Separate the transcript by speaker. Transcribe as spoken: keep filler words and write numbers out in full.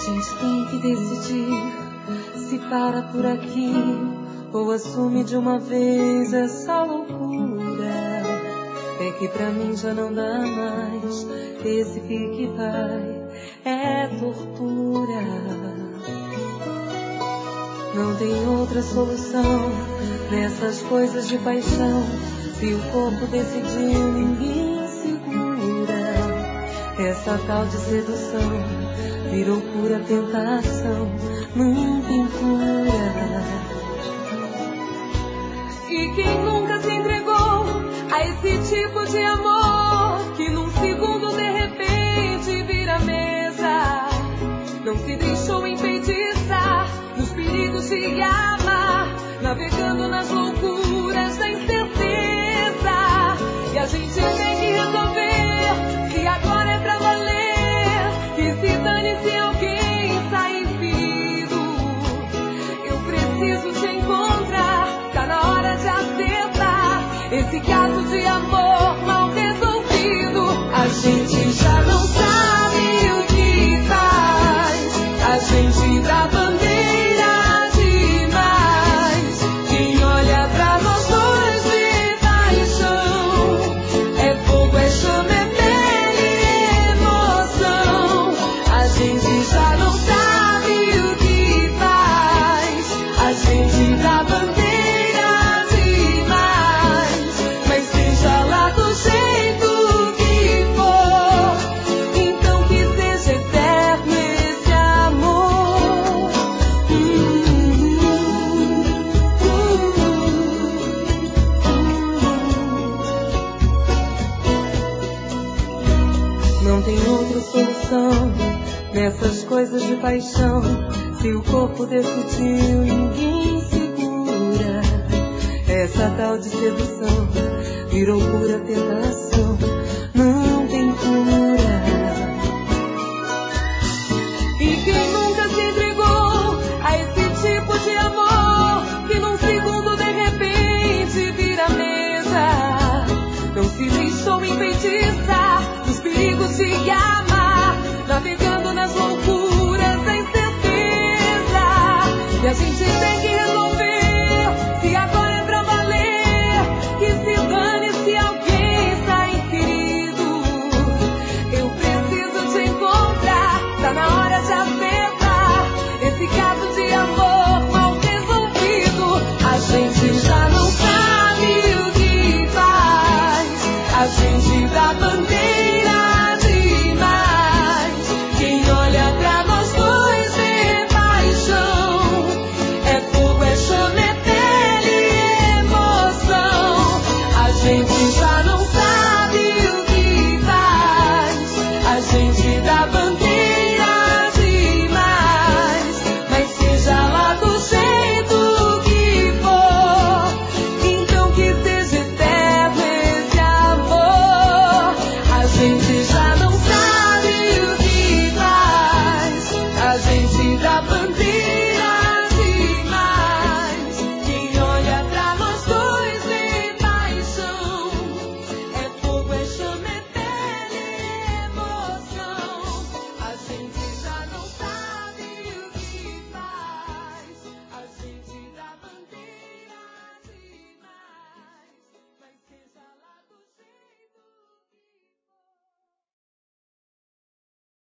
Speaker 1: gente tem que decidir se para por aqui ou assume de uma vez essa loucura. É que pra mim já não dá mais, esse pique vai, é tortura. Não tem outra solução nessas coisas de paixão. Se o corpo decidiu, ninguém segura. Essa tal de sedução virou pura tentação, não tem cura. E quem nunca se entregou a esse tipo de amor que num segundo de repente vira mesa, não se deixou enfeitiçar nos perigos de amar, navegando nas loucuras da incerteza. E a gente tem que resolver se agora é pra valer, que se dane se alguém sair ferido. Eu preciso te encontrar, tá na hora de acertar esse caso de amor mal resolvido. A gente já não sabe o que faz, a gente dá bandeira demais. Quem olha pra nós dois vê paixão, é fogo, é chama, é pele, é emoção. A gente já não sabe o que faz, a gente dá bandeira demais. Mas seja lá do jeito que for, então que seja eterno esse amor. Não tem outra solução nessas coisas de paixão. Se o corpo decidiu, ninguém segura. Essa tal de sedução virou pura tentação.